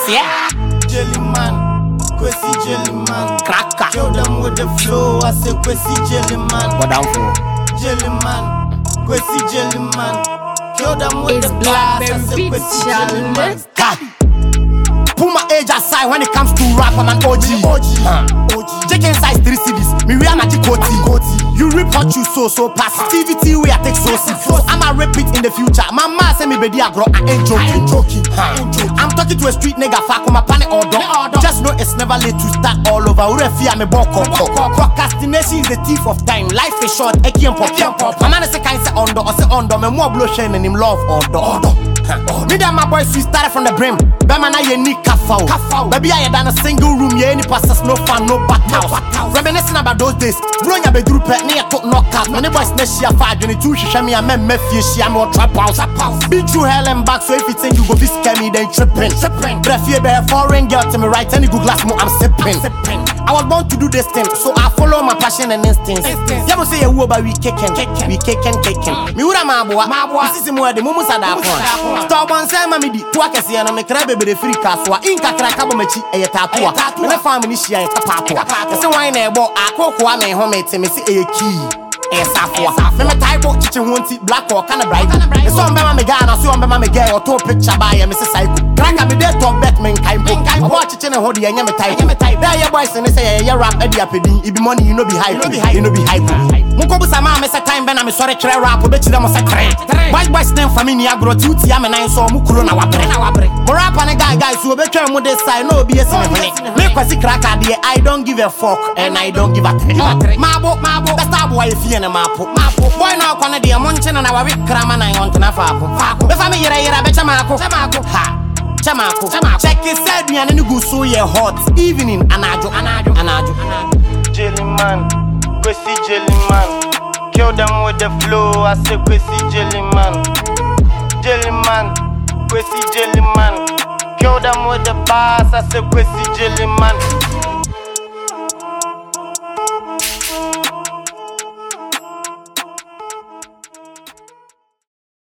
yeah. Jelly man, Kwesi jelly man. Cracker. Kill them with the flow. I say Kwesi jelly man. What down for? Jelly man, Kwesi jelly man. Kill them with It's the blast. I Blackberry say Beat Kwesi jelly man. Challenge. God. Put my age aside when it comes to rap, I'm an OG. Chicken size 3 CDs, me wear magic coaty. You rip what you so positivity we I take so serious. So I'ma repeat in the future. My man say me bedi agro, I ain't joking. I'm talking to a street nigga, fuck on my planet order. Just know it's never late to start all over. Ure fear me boko. Procrastination is the thief of time. Life is short, eki and pop. My man say kind say under, or say under. Me more blow shine and him love order. Me and my boys we started from the brim. Bema na ye ni kafao. Baby I done a single room, ye any passes no fun, no back house. Reminiscing about those days. Bro ya be drew pet near talk knockout. When the boys next year 522 she me a men mefie she am or trap house. Be through hell and back, so if you think you go this scare me then tripping. But if you be a foreign girl to me right any good glass more I'm sipping. I was born to do this thing, so I follow my passion and instincts. You ever say a word about we kicking. Me ura my boy. This is more the mumu sada phone. Stop on say mami di to akese ya no me kra bebe de free kaswa. Inka kra ka bo machi e tatua. Me na family shia e tapapo. Say why na ebo akoko me ho me me say e key. Me type of kitchen won't black or kind of bright. It's on me guy, and I saw me girl or two picture by a Mrs. Psycho. Crack me there to Batman kind. I watch it in a hoodie and you type. There your boys and they say, you rap Eddie Apedi, it be money, you know be hype, you know be hype. Mukobu Sama, Miss a time, Ben, I'm sorry, rap, bet you them was a crack. White boys name for me, Niagro, 2 Tiam and I saw Mukurona Wabre. Morap and a guys who bet you with this side, no BS. Make us a crack idea. I don't give a fuck and I don't give a Mabo, that's how boy if you Mapo. Boy now can the munching and our weak craman I want to na fapo. The family I bet Chamako. Check it said me and you go so ye hot evening anajo. Jelly man, Kwesi jelly man. Kill them with the flow. I say Kwesi jelly man. Jelly man, Kwesi jelly man. Kill them with the bass. I say Kwesi jelly man.